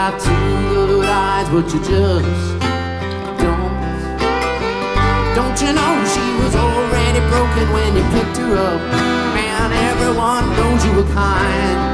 got two good eyes, but you just don't. Don't you know she was already broken when you picked her up? Man, everyone knows you were kind.